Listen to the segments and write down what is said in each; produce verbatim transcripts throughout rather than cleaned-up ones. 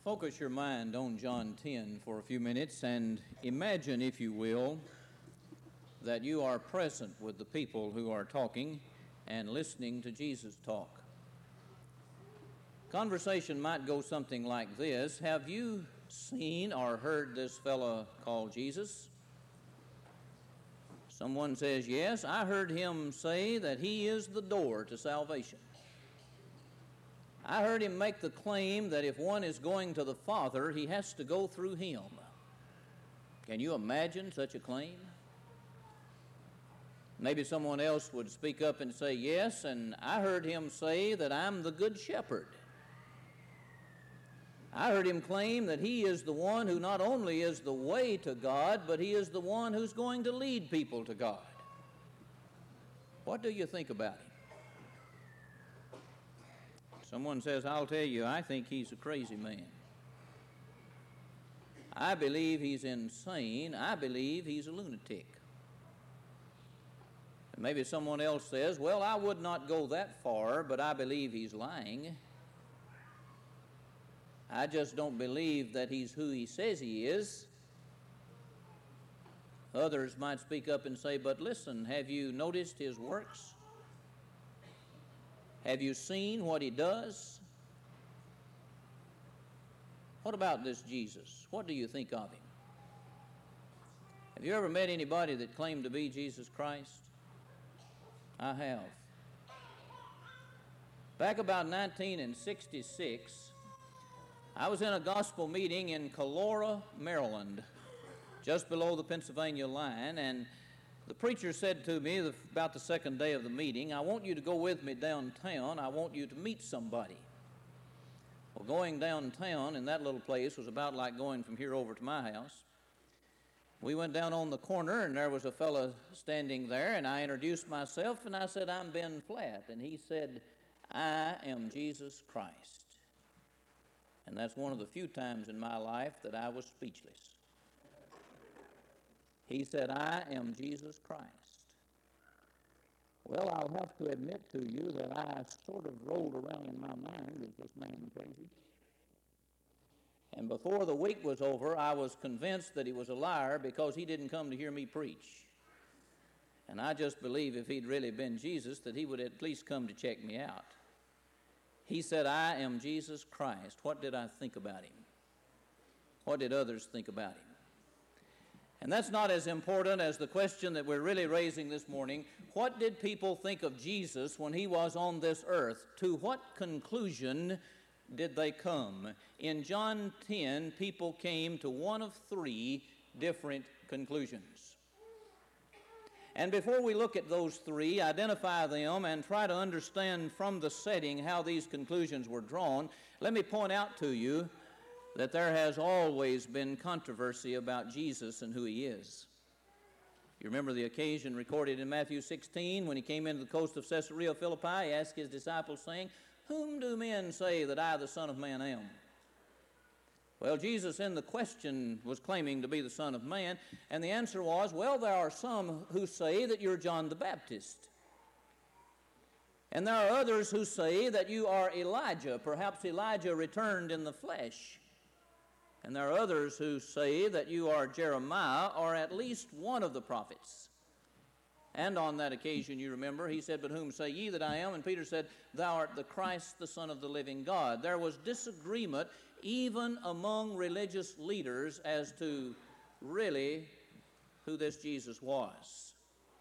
Focus your mind on John ten for a few minutes and imagine, if you will, that you are present with the people who are talking and listening to Jesus talk. Conversation might go something like this: have you seen or heard this fellow called Jesus? Someone says, yes, I heard him say that he is the door to salvation. I heard him make the claim that if one is going to the Father, he has to go through him. Can you imagine such a claim? Maybe someone else would speak up and say, yes, and I heard him say that I'm the Good Shepherd. I heard him claim that he is the one who not only is the way to God, but he is the one who's going to lead people to God. What do you think about him? Someone says, I'll tell you, I think he's a crazy man. I believe he's insane. I believe he's a lunatic. And maybe someone else says, well, I would not go that far, but I believe he's lying. I just don't believe that he's who he says he is. Others might speak up and say, but listen, have you noticed his works? Have you seen what he does? What about this Jesus? What do you think of him? Have you ever met anybody that claimed to be Jesus Christ? I have. Back about nineteen sixty-six, I was in a gospel meeting in Calora, Maryland, just below the Pennsylvania line, and the preacher said to me about the second day of the meeting, I want you to go with me downtown. I want you to meet somebody. Well, going downtown in that little place was about like going from here over to my house. We went down on the corner, and there was a fellow standing there, and I introduced myself, and I said, I'm Ben Flatt. And he said, I am Jesus Christ. And that's one of the few times in my life that I was speechless. He said, I am Jesus Christ. Well, I'll have to admit to you that I sort of rolled around in my mind, is this man crazy? And before the week was over, I was convinced that he was a liar because he didn't come to hear me preach. And I just believe if he'd really been Jesus, that he would at least come to check me out. He said, I am Jesus Christ. What did I think about him? What did others think about him? And that's not as important as the question that we're really raising this morning. What did people think of Jesus when he was on this earth? To what conclusion did they come? In John ten, people came to one of three different conclusions. And before we look at those three, identify them, and try to understand from the setting how these conclusions were drawn, let me point out to you that there has always been controversy about Jesus and who he is. You remember the occasion recorded in Matthew sixteen when he came into the coast of Caesarea Philippi. He asked his disciples, saying, whom do men say that I, the Son of Man, am? Well, Jesus in the question was claiming to be the Son of Man, and the answer was, well, there are some who say that you're John the Baptist. And there are others who say that you are Elijah. Perhaps Elijah returned in the flesh. And there are others who say that you are Jeremiah or at least one of the prophets. And on that occasion, you remember, he said, but whom say ye that I am? And Peter said, thou art the Christ, the Son of the living God. There was disagreement even among religious leaders as to really who this Jesus was.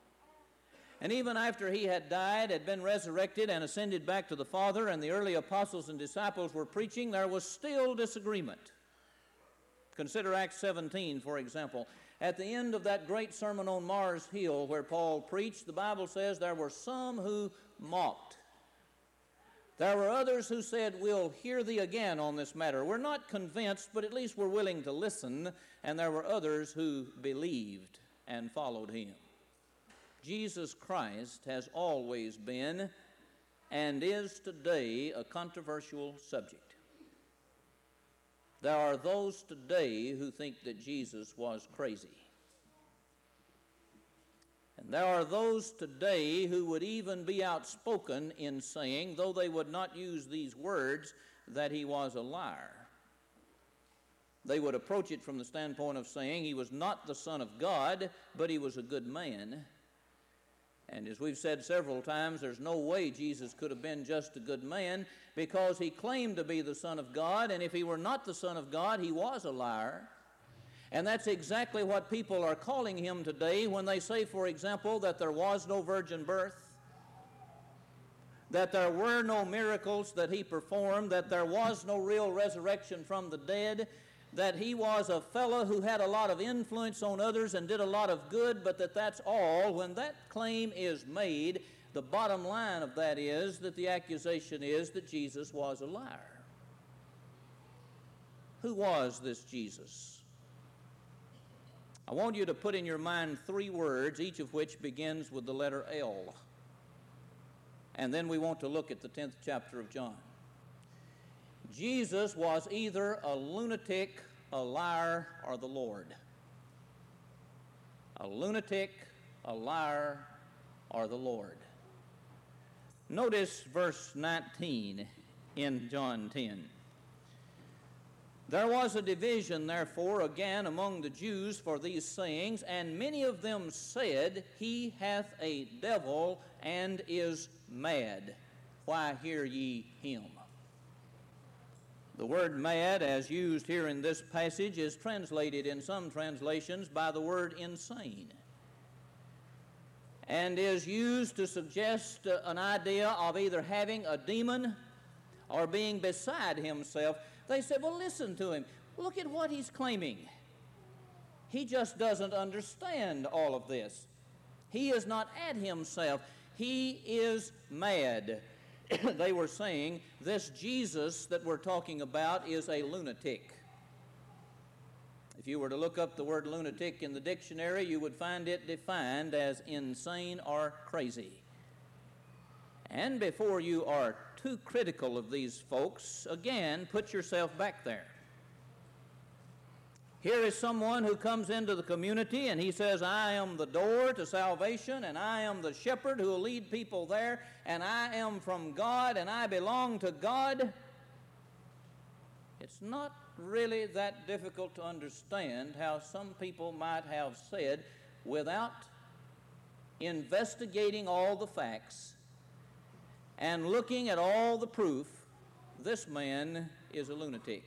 And even after he had died, had been resurrected, and ascended back to the Father, and the early apostles and disciples were preaching, there was still disagreement. Consider Acts seventeen, for example. At the end of that great sermon on Mars Hill where Paul preached, the Bible says there were some who mocked. There were others who said, we'll hear thee again on this matter. We're not convinced, but at least we're willing to listen. And there were others who believed and followed him. Jesus Christ has always been and is today a controversial subject. There are those today who think that Jesus was crazy. And there are those today who would even be outspoken in saying, though they would not use these words, that he was a liar. They would approach it from the standpoint of saying he was not the Son of God, but he was a good man. And as we've said several times, there's no way Jesus could have been just a good man, because he claimed to be the Son of God, and if he were not the Son of God, he was a liar. And that's exactly what people are calling him today when they say, for example, that there was no virgin birth, that there were no miracles that he performed, that there was no real resurrection from the dead, that he was a fellow who had a lot of influence on others and did a lot of good, but that that's all. When that claim is made, the bottom line of that is that the accusation is that Jesus was a liar. Who was this Jesus? I want you to put in your mind three words, each of which begins with the letter L. And then we want to look at the tenth chapter of John. Jesus was either a lunatic, a liar, or the Lord. A lunatic, a liar, or the Lord. Notice verse nineteen in John ten. There was a division, therefore, again among the Jews for these sayings, and many of them said, He hath a devil and is mad. Why hear ye him? The word mad, as used here in this passage, is translated in some translations by the word insane, and is used to suggest uh, an idea of either having a demon or being beside himself. They said, well, listen to him. Look at what he's claiming. He just doesn't understand all of this. He is not at himself. He is mad. They were saying, this Jesus that we're talking about is a lunatic. If you were to look up the word lunatic in the dictionary, you would find it defined as insane or crazy. And before you are too critical of these folks, again, put yourself back there. Here is someone who comes into the community and he says, I am the door to salvation, and I am the shepherd who will lead people there, and I am from God, and I belong to God. It's not really that difficult to understand how some people might have said, without investigating all the facts and looking at all the proof, this man is a lunatic.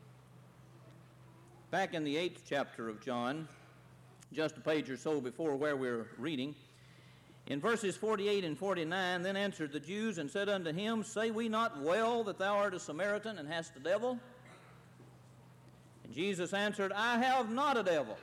Back in the eighth chapter of John, just a page or so before where we're reading, in verses forty-eight and forty-nine, then answered the Jews and said unto him, Say we not well that thou art a Samaritan and hast a devil? And Jesus answered, I have not a devil,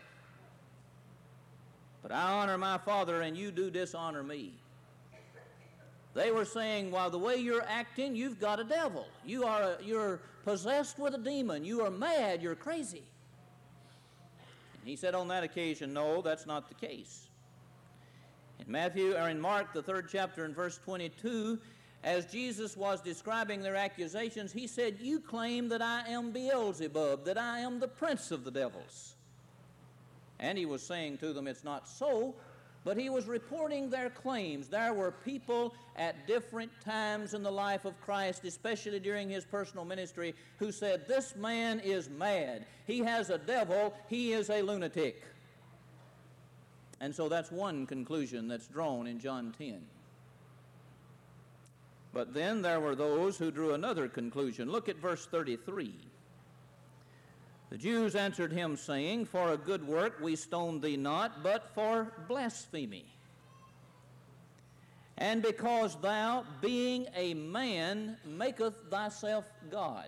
but I honor my Father, and you do dishonor me. They were saying, well, the way you're acting, you've got a devil. You are a, you're possessed with a demon. You are mad. You're crazy. And he said on that occasion, no, that's not the case. In Matthew, or in Mark, the third chapter, in verse twenty-two, as Jesus was describing their accusations, he said, you claim that I am Beelzebub, that I am the prince of the devils. And he was saying to them, it's not so, but he was reporting their claims. There were people at different times in the life of Christ, especially during his personal ministry, who said, this man is mad. He has a devil. He is a lunatic. And so that's one conclusion that's drawn in John ten. But then there were those who drew another conclusion. Look at verse thirty-three. The Jews answered him, saying, For a good work we stone thee not, but for blasphemy. And because thou, being a man, maketh thyself God.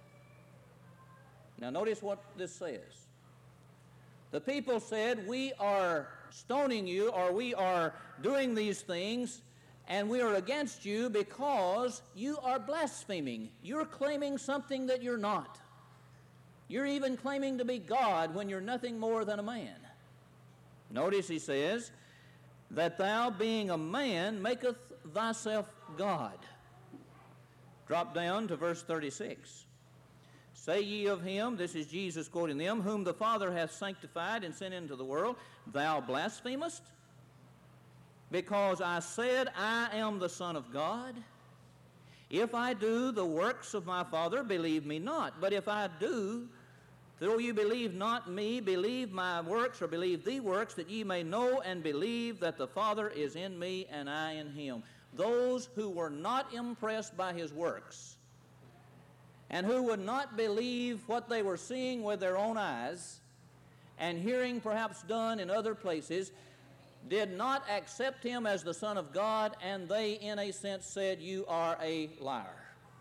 Now notice what this says. The people said, we are stoning you, or we are doing these things, and we are against you because you are blaspheming. You're claiming something that you're not. You're even claiming to be God when you're nothing more than a man. Notice he says, that thou being a man maketh thyself God. Drop down to verse thirty-six. Say ye of him, this is Jesus quoting them, whom the Father hath sanctified and sent into the world, thou blasphemest? Because I said, I am the Son of God. If I do the works of my Father, believe me not. But if I do though you believe not me, believe my works, or believe the works, that ye may know and believe that the Father is in me and I in him. Those who were not impressed by his works and who would not believe what they were seeing with their own eyes and hearing perhaps done in other places, did not accept him as the Son of God, and they in a sense said, you are a liar.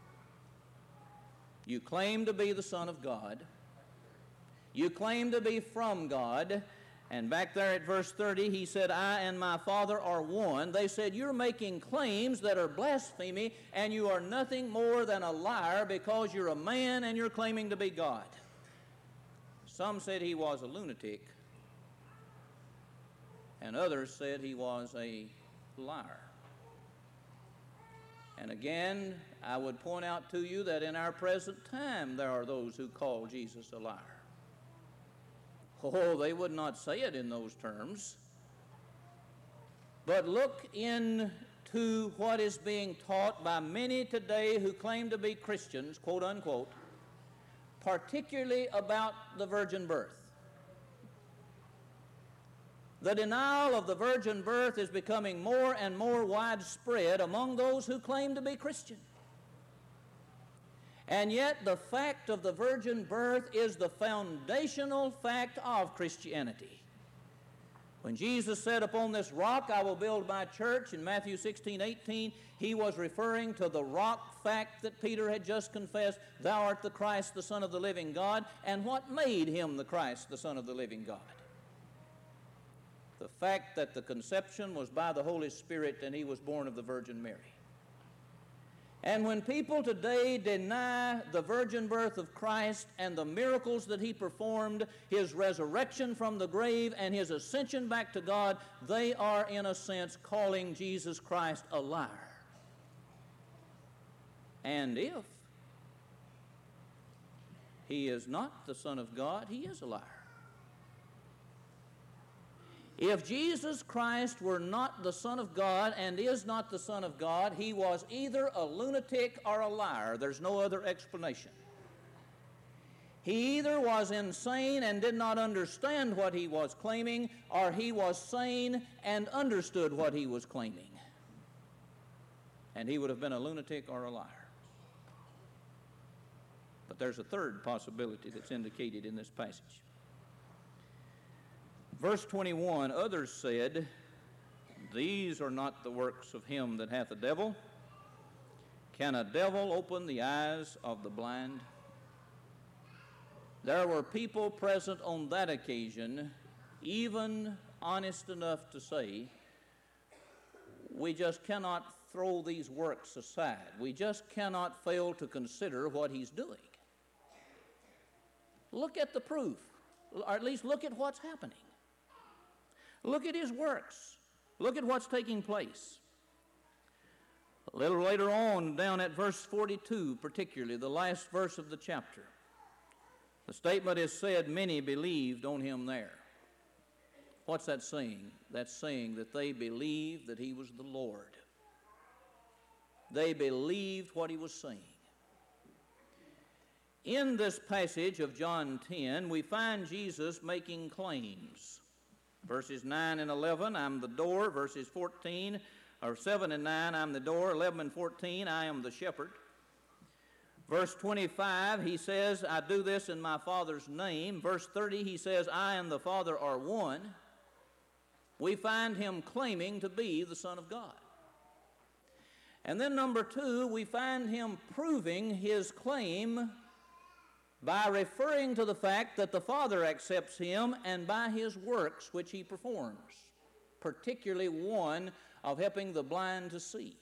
You claim to be the Son of God. You claim to be from God. And back there at verse thirty, he said, I and my Father are one. They said, you're making claims that are blasphemy, and you are nothing more than a liar because you're a man and you're claiming to be God. Some said he was a lunatic, and others said he was a liar. And again, I would point out to you that in our present time there are those who call Jesus a liar. Oh, they would not say it in those terms. But look into what is being taught by many today who claim to be Christians, quote unquote, particularly about the virgin birth. The denial of the virgin birth is becoming more and more widespread among those who claim to be Christian. And yet the fact of the virgin birth is the foundational fact of Christianity. When Jesus said, upon this rock I will build my church, in Matthew sixteen eighteen, he was referring to the rock fact that Peter had just confessed, thou art the Christ, the Son of the living God. And what made him the Christ, the Son of the living God? The fact that the conception was by the Holy Spirit and he was born of the Virgin Mary. And when people today deny the virgin birth of Christ and the miracles that he performed, his resurrection from the grave and his ascension back to God, they are in a sense calling Jesus Christ a liar. And if he is not the Son of God, he is a liar. If Jesus Christ were not the Son of God and is not the Son of God, he was either a lunatic or a liar. There's no other explanation. He either was insane and did not understand what he was claiming, or he was sane and understood what he was claiming. And he would have been a lunatic or a liar. But there's a third possibility that's indicated in this passage. Verse twenty-one, others said, these are not the works of him that hath a devil. Can a devil open the eyes of the blind? There were people present on that occasion, even honest enough to say, we just cannot throw these works aside. We just cannot fail to consider what he's doing. Look at the proof, or at least look at what's happening. Look at his works. Look at what's taking place. A little later on, down at verse forty-two, particularly, the last verse of the chapter, the statement is said, many believed on him there. What's that saying? That's saying that they believed that he was the Lord. They believed what he was saying. In this passage of John ten, we find Jesus making claims. Verses nine and eleven, I'm the door. Verses fourteen, or seven and nine, I'm the door. eleven and fourteen, I am the shepherd. Verse twenty-five, he says, I do this in my Father's name. Verse thirty, he says, I and the Father are one. We find him claiming to be the Son of God. And then number two, we find him proving his claim by referring to the fact that the Father accepts him and by his works which he performs, particularly one of helping the blind to see.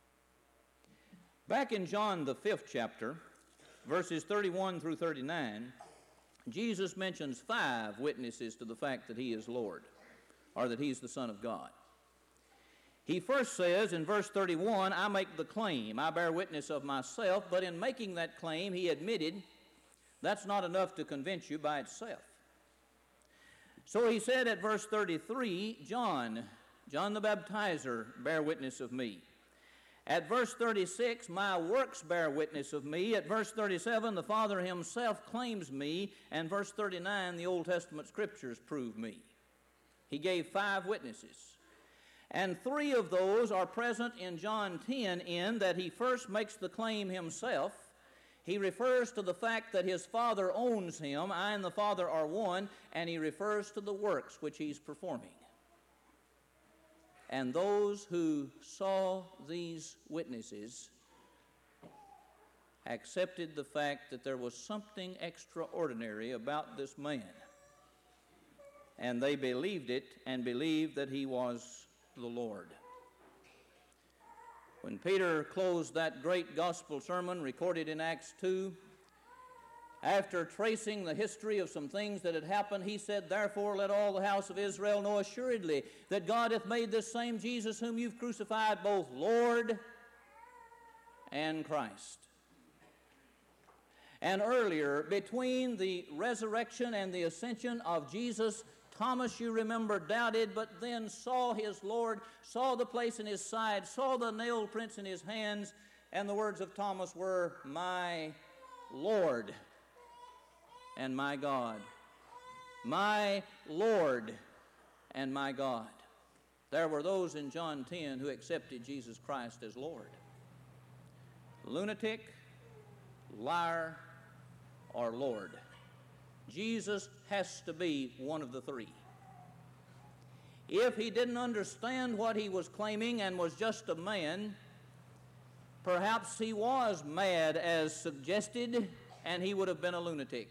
Back in John, the fifth chapter, verses thirty-one through thirty-nine, Jesus mentions five witnesses to the fact that he is Lord, or that he's the Son of God. He first says in verse thirty-one, I make the claim, I bear witness of myself, but in making that claim, he admitted that's not enough to convince you by itself. So he said at verse thirty-three, John, John the Baptizer, bear witness of me. At verse thirty-six, my works bear witness of me. At verse thirty-seven, the Father himself claims me. And verse thirty-nine, the Old Testament scriptures prove me. He gave five witnesses. And three of those are present in John ten, in that he first makes the claim himself. He refers to the fact that his Father owns him, I and the Father are one, and he refers to the works which he's performing. And those who saw these witnesses accepted the fact that there was something extraordinary about this man. And they believed it and believed that he was the Lord. When Peter closed that great gospel sermon recorded in Acts two, after tracing the history of some things that had happened, he said, therefore let all the house of Israel know assuredly that God hath made this same Jesus whom you've crucified both Lord and Christ. And earlier, between the resurrection and the ascension of Jesus, Thomas, you remember, doubted, but then saw his Lord, saw the place in his side, saw the nail prints in his hands, and the words of Thomas were, my Lord and my God. My Lord and my God. There were those in John ten who accepted Jesus Christ as Lord. Lunatic, liar, or Lord. Jesus has to be one of the three. If he didn't understand what he was claiming and was just a man, perhaps he was mad as suggested, and he would have been a lunatic.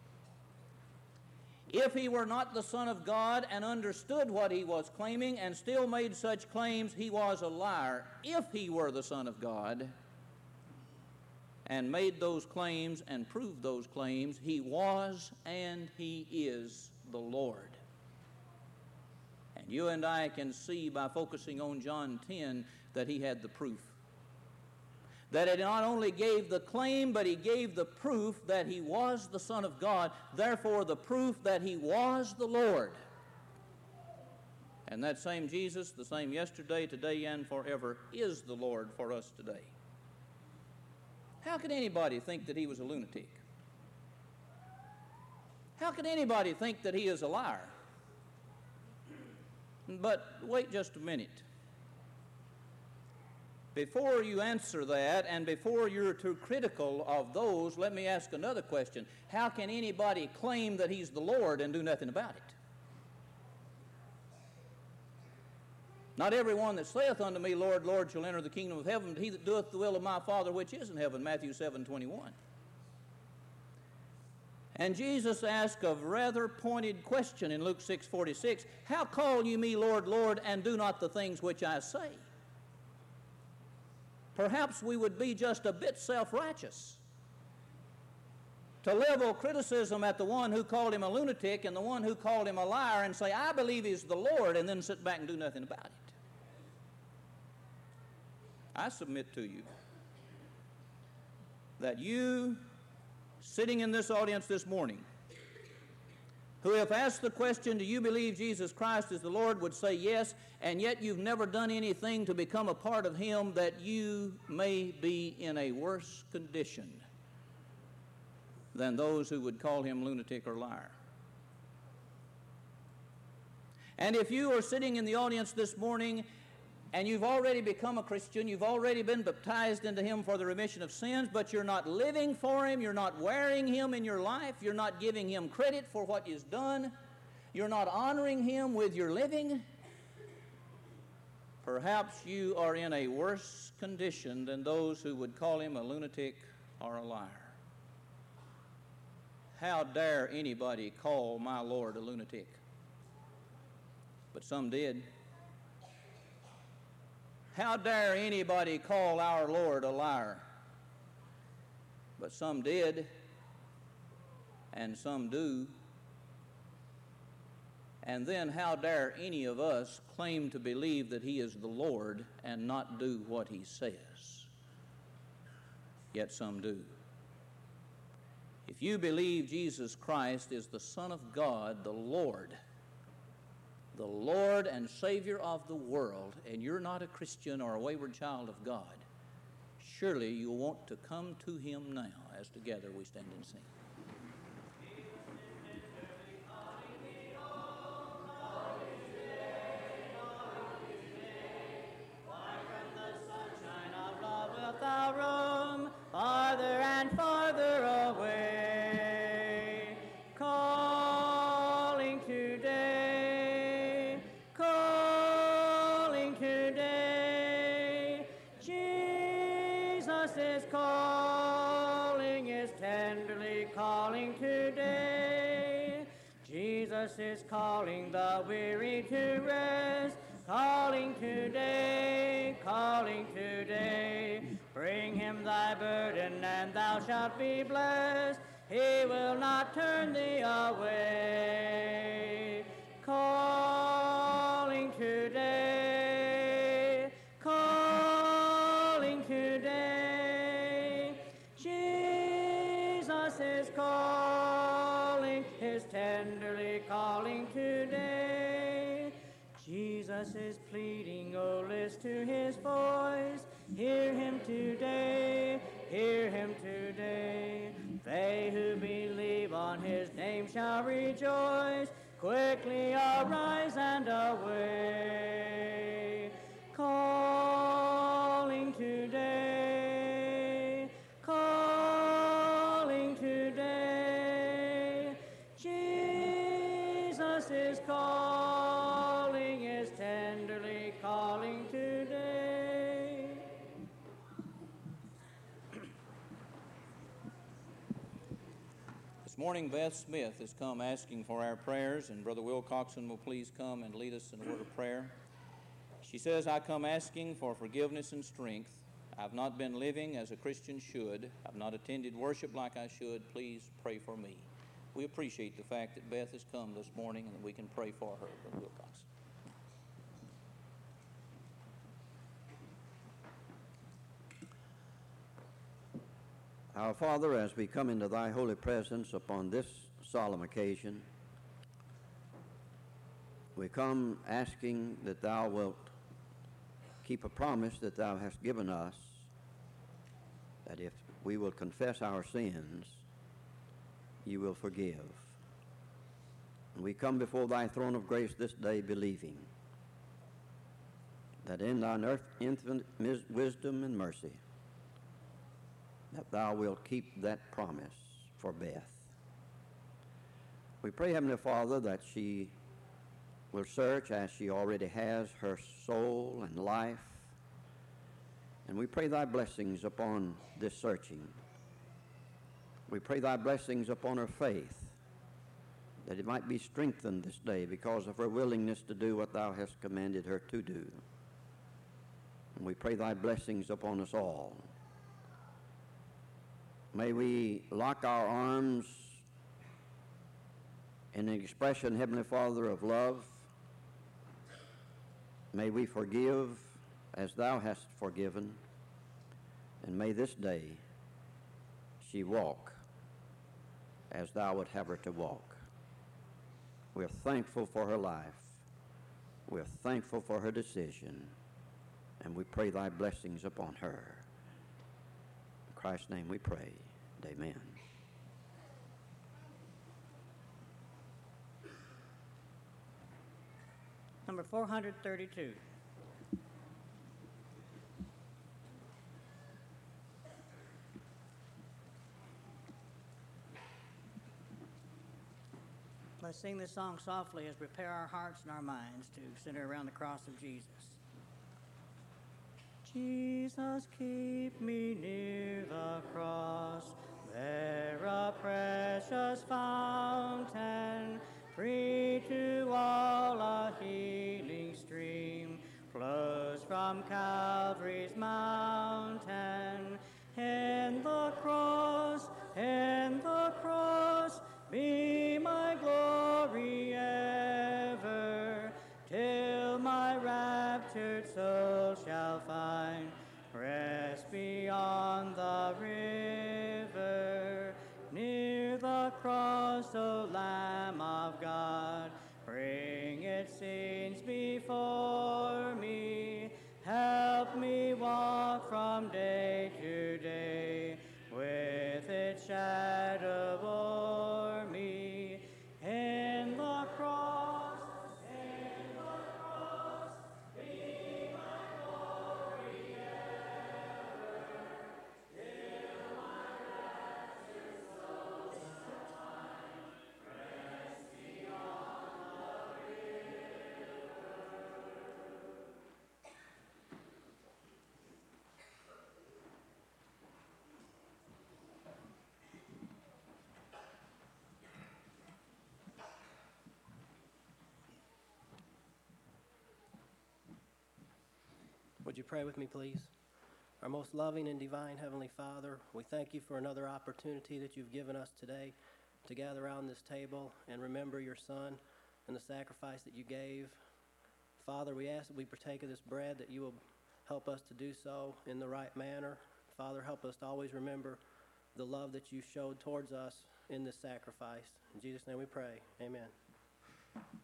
If he were not the Son of God and understood what he was claiming and still made such claims, he was a liar. If he were the Son of God and made those claims and proved those claims, he was and he is the Lord. And you and I can see by focusing on John ten that he had the proof. That it not only gave the claim, but he gave the proof that he was the Son of God, therefore the proof that he was the Lord. And that same Jesus, the same yesterday, today, and forever, is the Lord for us today. How could anybody think that he was a lunatic? How could anybody think that he is a liar? But wait just a minute. Before you answer that, and before you're too critical of those, let me ask another question. How can anybody claim that he's the Lord and do nothing about it? Not everyone that saith unto me, Lord, Lord, shall enter the kingdom of heaven, but he that doeth the will of my Father which is in heaven, Matthew seven twenty-one. And Jesus asked a rather pointed question in Luke six forty-six, how call you me Lord, Lord, and do not the things which I say? Perhaps we would be just a bit self-righteous to level criticism at the one who called him a lunatic and the one who called him a liar and say, I believe he's the Lord, and then sit back and do nothing about it. I submit to you that you, sitting in this audience this morning, who if asked the question, do you believe Jesus Christ is the Lord, would say yes, and yet you've never done anything to become a part of him, that you may be in a worse condition than those who would call him lunatic or liar. And if you are sitting in the audience this morning and you've already become a Christian, you've already been baptized into him for the remission of sins, but you're not living for him, you're not wearing him in your life, you're not giving him credit for what he's done, you're not honoring him with your living, perhaps you are in a worse condition than those who would call him a lunatic or a liar. How dare anybody call my Lord a lunatic? But some did. How dare anybody call our Lord a liar? But some did, and some do. And then how dare any of us claim to believe that he is the Lord and not do what he says? Yet some do. If you believe Jesus Christ is the Son of God, the Lord, the Lord and Savior of the world, and you're not a Christian or a wayward child of God, surely you'll want to come to him now as together we stand and sing. Farther and farther away, calling today, calling today. Jesus is calling, is tenderly calling today. Jesus is calling the weary to rest, calling today, calling today. Bring him thy burden and thou shalt be blessed. He will not turn thee away. Calling today, calling today. Jesus is calling, is tenderly calling today. Jesus is pleading, oh, list to his voice. Hear him today, hear him today. They who believe on his name shall rejoice. Quickly arise and away. Calling today, calling today. Jesus is calling, is tenderly calling today. This morning, Beth Smith has come asking for our prayers, and Brother Will Coxon will please come and lead us in a word of prayer. She says, I come asking for forgiveness and strength. I've not been living as a Christian should. I've not attended worship like I should. Please pray for me. We appreciate the fact that Beth has come this morning and that we can pray for her, Brother Will Coxon. Our Father, as we come into thy holy presence upon this solemn occasion, we come asking that thou wilt keep a promise that thou hast given us, that if we will confess our sins, you will forgive. And we come before thy throne of grace this day believing that in thine infinite wisdom and mercy, that thou wilt keep that promise for Beth. We pray, Heavenly Father, that she will search, as she already has, her soul and life. And we pray thy blessings upon this searching. We pray thy blessings upon her faith, that it might be strengthened this day because of her willingness to do what thou hast commanded her to do. And we pray thy blessings upon us all. May we lock our arms in an expression, Heavenly Father, of love. May we forgive as thou hast forgiven. And may this day she walk as thou would have her to walk. We're thankful for her life. We're thankful for her decision. And we pray thy blessings upon her. In Christ's name we pray. Amen. Number four hundred thirty-two. Let's sing this song softly as we prepare our hearts and our minds to center around the cross of Jesus. Jesus, keep me near the cross, there a precious fountain, free to all a healing stream, flows from Calvary's mountain. In the cross, in the cross, be my glory ever, till my raptured soul shall find rest beyond the river. Near the cross, O Lamb of God, bring its scenes before me. Help me walk from day to Would you pray with me, please? Our most loving and divine Heavenly Father, we thank you for another opportunity that you've given us today to gather around this table and remember your Son and the sacrifice that you gave. Father, we ask that we partake of this bread, that you will help us to do so in the right manner. Father, help us to always remember the love that you showed towards us in this sacrifice. In Jesus' name we pray. Amen.